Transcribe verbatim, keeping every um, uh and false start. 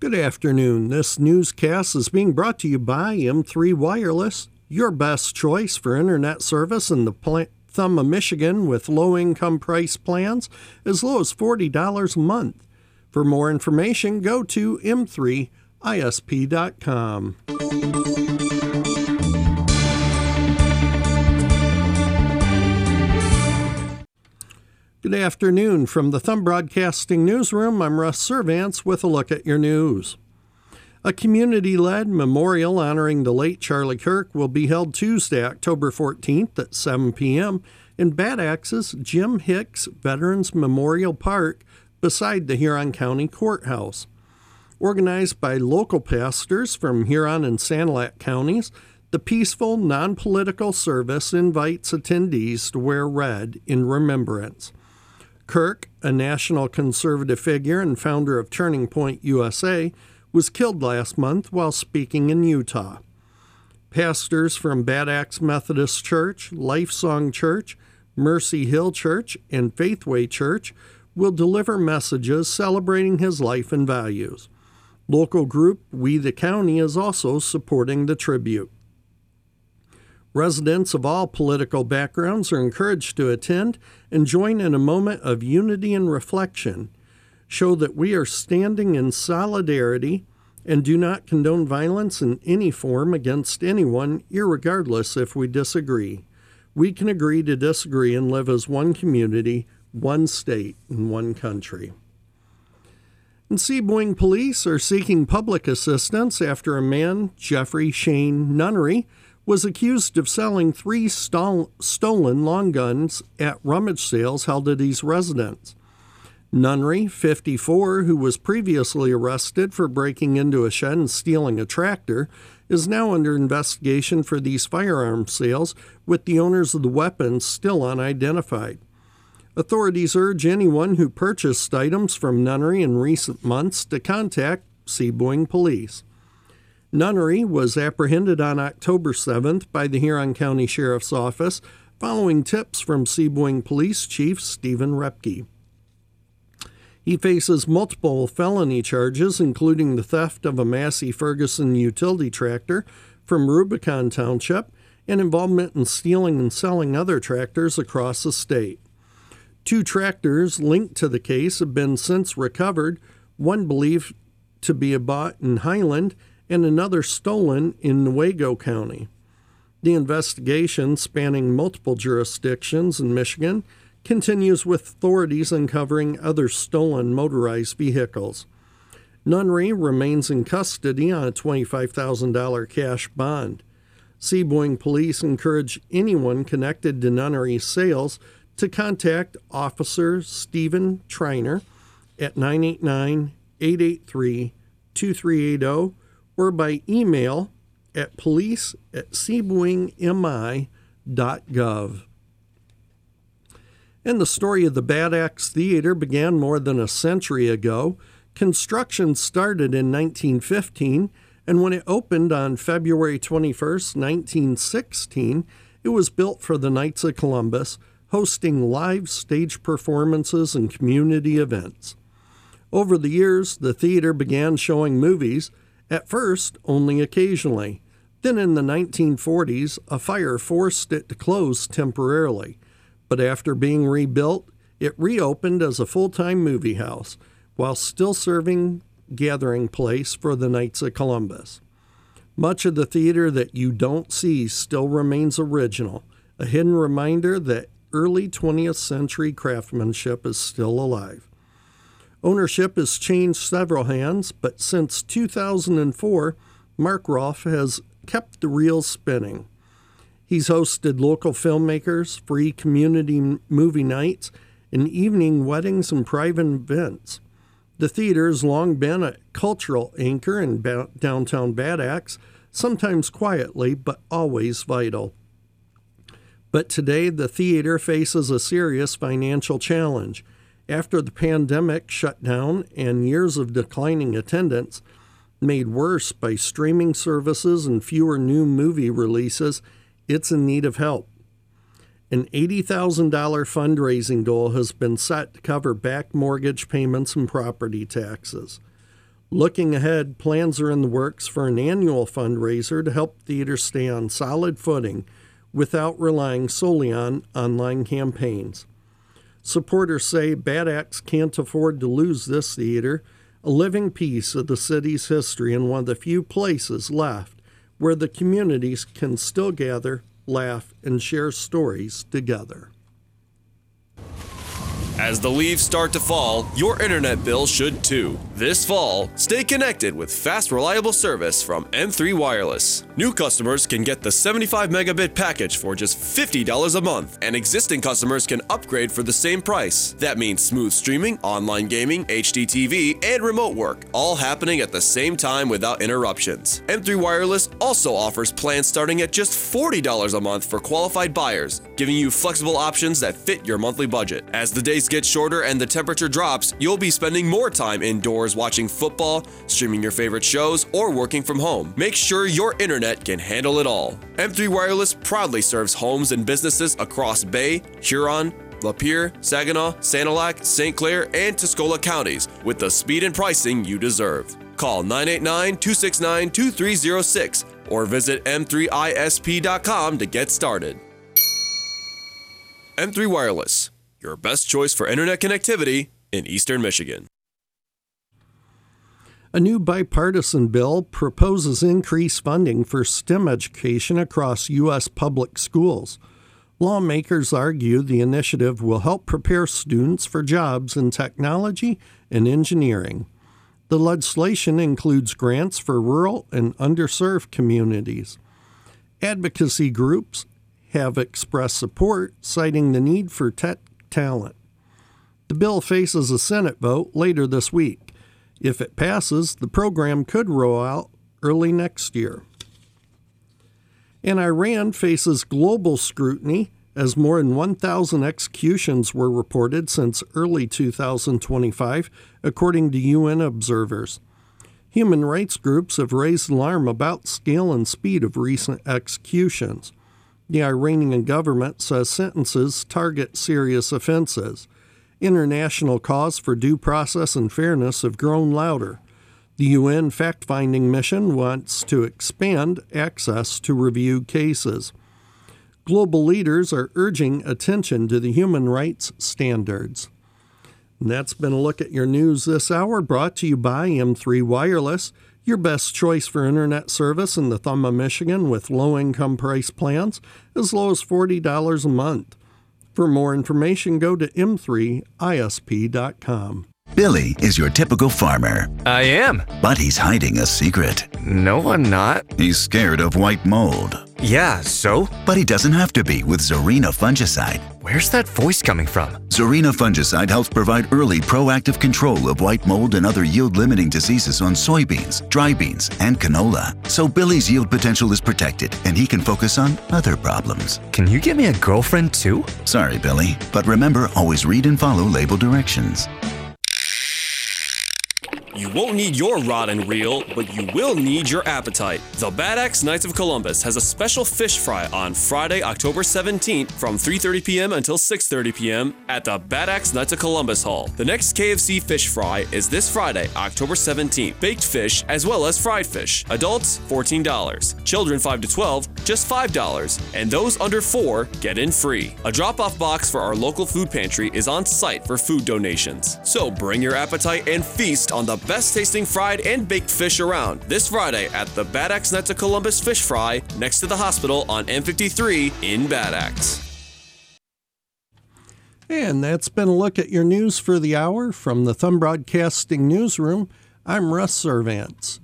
Good afternoon. This newscast is being brought to you by M three Wireless, your best choice for internet service in the pl- thumb of Michigan with low-income price plans as low as forty dollars a month. For more information, go to m three I S P dot com. Good afternoon. From the Thumb Broadcasting Newsroom, I'm Russ Servants with a look at your news. A community-led memorial honoring the late Charlie Kirk will be held Tuesday, October fourteenth at seven p.m. in Bad Axe's Jim Hicks Veterans Memorial Park beside the Huron County Courthouse. Organized by local pastors from Huron and Sanilac counties, the peaceful, non-political service invites attendees to wear red in remembrance. Kirk, a national conservative figure and founder of Turning Point U S A, was killed last month while speaking in Utah. Pastors from Bad Axe Methodist Church, Lifesong Church, Mercy Hill Church, and Faithway Church will deliver messages celebrating his life and values. Local group We the County is also supporting the tribute. Residents of all political backgrounds are encouraged to attend and join in a moment of unity and reflection. Show that we are standing in solidarity and do not condone violence in any form against anyone, irregardless if we disagree. We can agree to disagree and live as one community, one state, and one country. And Seaboing police are seeking public assistance after a man, Jeffrey Shane Nunnery, was accused of selling three stol- stolen long guns at rummage sales held at his residence. Nunnery, fifty-four, who was previously arrested for breaking into a shed and stealing a tractor, is now under investigation for these firearm sales, with the owners of the weapons still unidentified. Authorities urge anyone who purchased items from Nunnery in recent months to contact Seaboing Police. Nunnery was apprehended on October seventh by the Huron County Sheriff's Office following tips from Seaboing Police Chief Stephen Repke. He faces multiple felony charges, including the theft of a Massey Ferguson utility tractor from Rubicon Township and involvement in stealing and selling other tractors across the state. Two tractors linked to the case have been since recovered, one believed to be bought in Highland and another stolen in Newaygo County. The investigation, spanning multiple jurisdictions in Michigan, continues with authorities uncovering other stolen motorized vehicles. Nunnery remains in custody on a twenty-five thousand dollars cash bond. Seaboing Police encourage anyone connected to Nunnery's sales to contact Officer Stephen Triner at nine eight nine, eight eight three, two three eight zero or by email at police at seaboing m i dot gov. And the story of the Bad Axe Theater began more than a century ago. Construction started in nineteen fifteen, and when it opened on February twenty-first, nineteen sixteen, it was built for the Knights of Columbus, hosting live stage performances and community events. Over the years, the theater began showing movies, at first only occasionally. Then in the nineteen forties, a fire forced it to close temporarily. But after being rebuilt, it reopened as a full-time movie house, while still serving gathering place for the Knights of Columbus. Much of the theater that you don't see still remains original, a hidden reminder that early twentieth century craftsmanship is still alive. Ownership has changed several hands, but since two thousand four, Mark Rolfe has kept the reels spinning. He's hosted local filmmakers, free community movie nights, and evening weddings and private events. The theater has long been a cultural anchor in ba- downtown Bad Axe, sometimes quietly, but always vital. But today, the theater faces a serious financial challenge. After the pandemic shut down and years of declining attendance, made worse by streaming services and fewer new movie releases, it's in need of help. An eighty thousand dollars fundraising goal has been set to cover back mortgage payments and property taxes. Looking ahead, plans are in the works for an annual fundraiser to help theaters stay on solid footing without relying solely on online campaigns. Supporters say Bad Axe can't afford to lose this theater, a living piece of the city's history and one of the few places left where the communities can still gather, laugh, and share stories together. As the leaves start to fall, your internet bill should too. This fall, stay connected with fast, reliable service from M three Wireless. New customers can get the seventy-five megabit package for just fifty dollars a month, and existing customers can upgrade for the same price. That means smooth streaming, online gaming, H D T V, and remote work, all happening at the same time without interruptions. M three Wireless also offers plans starting at just forty dollars a month for qualified buyers, giving you flexible options that fit your monthly budget. As the days get shorter and the temperature drops, you'll be spending more time indoors watching football, streaming your favorite shows, or working from home. Make sure your internet can handle it all. M three Wireless proudly serves homes and businesses across Bay, Huron, Lapeer, Saginaw, Sanilac, Saint Clair, and Tuscola counties with the speed and pricing you deserve. Call nine eight nine, two six nine, two three zero six or visit m three I S P dot com to get started. M three Wireless, your best choice for internet connectivity in Eastern Michigan. A new bipartisan bill proposes increased funding for STEM education across U S public schools. Lawmakers argue the initiative will help prepare students for jobs in technology and engineering. The legislation includes grants for rural and underserved communities. Advocacy groups have expressed support, citing the need for tech talent. The bill faces a Senate vote later this week. If it passes, the program could roll out early next year. And Iran faces global scrutiny as more than one thousand executions were reported since early two thousand twenty-five, according to U N observers. Human rights groups have raised alarm about scale and speed of recent executions. The Iranian government says sentences target serious offenses. International calls for due process and fairness have grown louder. The U N fact-finding mission wants to expand access to review cases. Global leaders are urging attention to the human rights standards. And that's been a look at your news this hour, brought to you by M three Wireless, your best choice for internet service in the Thumb of Michigan with low-income price plans as low as forty dollars a month. For more information, go to m three I S P dot com. Billy is your typical farmer. I am. But he's hiding a secret. No, I'm not. He's scared of white mold. Yeah, so? But he doesn't have to be with Zarina fungicide. Where's that voice coming from? Zarina fungicide helps provide early proactive control of white mold and other yield-limiting diseases on soybeans, dry beans, and canola. So Billy's yield potential is protected, and he can focus on other problems. Can you get me a girlfriend too? Sorry, Billy, but remember, always read and follow label directions. You won't need your rod and reel, but you will need your appetite. The Bad Axe Knights of Columbus has a special fish fry on Friday, October seventeenth from three thirty p.m. until six thirty p.m. at the Bad Axe Knights of Columbus Hall. The next K F C fish fry is this Friday, October seventeenth. Baked fish as well as fried fish. Adults, fourteen dollars. Children five to twelve, just five dollars. And those under four get in free. A drop-off box for our local food pantry is on site for food donations. So bring your appetite and feast on the best tasting fried and baked fish around this Friday at the Bad Axe Knights of Columbus Fish Fry next to the hospital on M fifty-three in Bad Axe. And that's been a look at your news for the hour from the Thumb Broadcasting Newsroom. I'm Russ Servants.